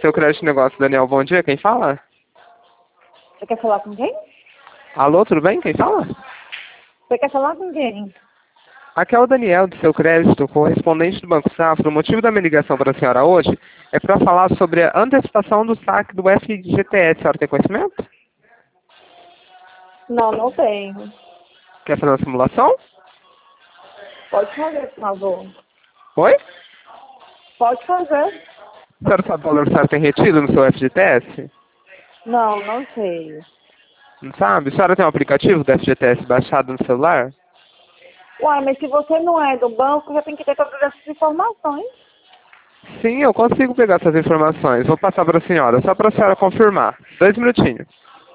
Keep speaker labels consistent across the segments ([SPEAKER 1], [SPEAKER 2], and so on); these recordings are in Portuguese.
[SPEAKER 1] Seu crédito negócio, Daniel, bom dia, quem fala?
[SPEAKER 2] Você quer falar com quem?
[SPEAKER 1] Alô, tudo bem? Quem fala?
[SPEAKER 2] Você quer falar com quem?
[SPEAKER 1] Aqui é o Daniel, do seu crédito, correspondente do Banco Safra. O motivo da minha ligação para a senhora hoje é para falar sobre a antecipação do saque do FGTS. A senhora tem conhecimento?
[SPEAKER 2] Não, não tenho.
[SPEAKER 1] Quer fazer uma simulação?
[SPEAKER 2] Pode fazer, por favor.
[SPEAKER 1] Oi?
[SPEAKER 2] Pode fazer.
[SPEAKER 1] A senhora sabe o valor que a senhora tem retido no seu FGTS?
[SPEAKER 2] Não, não sei.
[SPEAKER 1] Não sabe? A senhora tem um aplicativo do FGTS baixado no celular?
[SPEAKER 2] Uai, mas se você não é do banco, já tem que ter todas essas informações.
[SPEAKER 1] Sim, eu consigo pegar essas informações. Vou passar para a senhora, só para a senhora confirmar. 2 minutinhos.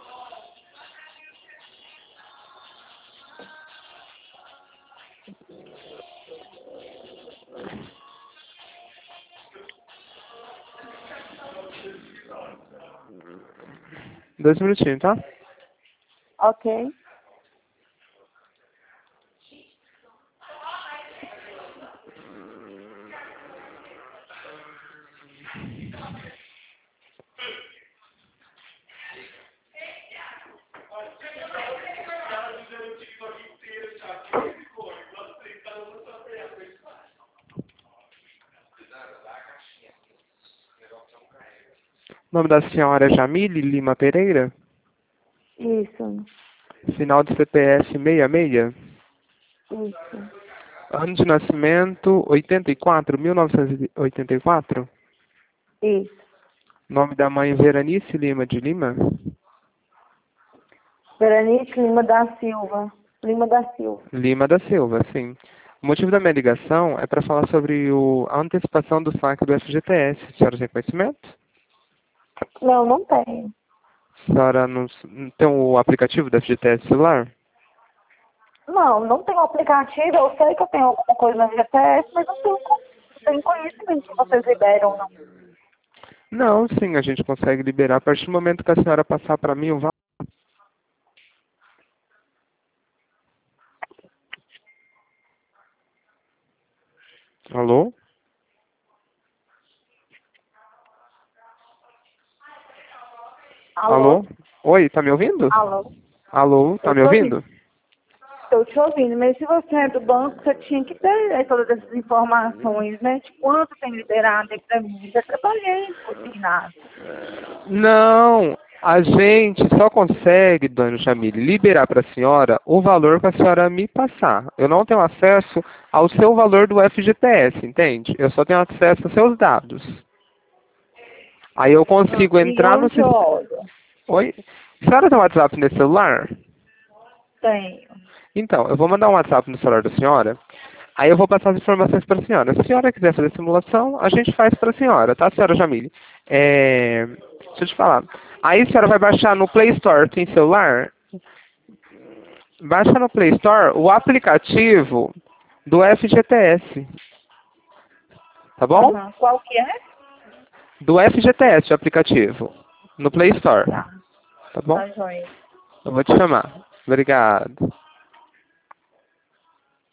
[SPEAKER 1] Dois minutinhos, tá?
[SPEAKER 2] Ok.
[SPEAKER 1] O nome da senhora é Jamile Lima Pereira?
[SPEAKER 2] Isso.
[SPEAKER 1] Final de CPF 66?
[SPEAKER 2] Isso.
[SPEAKER 1] Ano de nascimento 84, 1984?
[SPEAKER 2] Isso.
[SPEAKER 1] Nome da mãe Veranice Lima de Lima?
[SPEAKER 2] Veranice Lima da Silva. Lima da Silva.
[SPEAKER 1] Lima da Silva, sim. O motivo da minha ligação é para falar sobre a antecipação do saque do FGTS. A senhora tem conhecimento?
[SPEAKER 2] Não, não tenho.
[SPEAKER 1] A senhora não tem o aplicativo do FGTS celular?
[SPEAKER 2] Não, não tenho aplicativo. Eu sei que eu tenho alguma coisa na GPS, mas não tenho conhecimento se vocês liberam ou não.
[SPEAKER 1] Não, sim, a gente consegue liberar a partir do momento que a senhora passar para mim o valor. Alô?
[SPEAKER 2] Alô?
[SPEAKER 1] Alô? Oi, tá me ouvindo?
[SPEAKER 2] Alô?
[SPEAKER 1] Alô, tá
[SPEAKER 2] Eu
[SPEAKER 1] me
[SPEAKER 2] tô
[SPEAKER 1] ouvindo?
[SPEAKER 2] ouvindo. Estou te ouvindo, mas se você é do banco, você tinha que ter todas essas informações, né? De quanto tem liberado aí pra mim. Já trabalhei consignado.
[SPEAKER 1] Não, a gente só consegue, dona Jamile, liberar para a senhora o valor que a senhora me passar. Eu não tenho acesso ao seu valor do FGTS, entende? Eu só tenho acesso aos seus dados. Aí eu consigo
[SPEAKER 2] E
[SPEAKER 1] entrar no
[SPEAKER 2] onde eu
[SPEAKER 1] sistema.
[SPEAKER 2] olho?
[SPEAKER 1] Oi? A senhora tem WhatsApp nesse celular?
[SPEAKER 2] Tenho.
[SPEAKER 1] Então, eu vou mandar um WhatsApp no celular da senhora. Aí eu vou passar as informações para a senhora. Se a senhora quiser fazer simulação, a gente faz para a senhora, tá, senhora Jamile? Deixa eu te falar. Aí a senhora vai baixar no Play Store, tem celular? Baixa no Play Store o aplicativo do FGTS. Tá bom?
[SPEAKER 2] Aham. Qual que é?
[SPEAKER 1] Do FGTS, o aplicativo. No Play Store.
[SPEAKER 2] Tá.
[SPEAKER 1] Tá bom?
[SPEAKER 2] Tá joia.
[SPEAKER 1] Eu vou te chamar. Obrigado.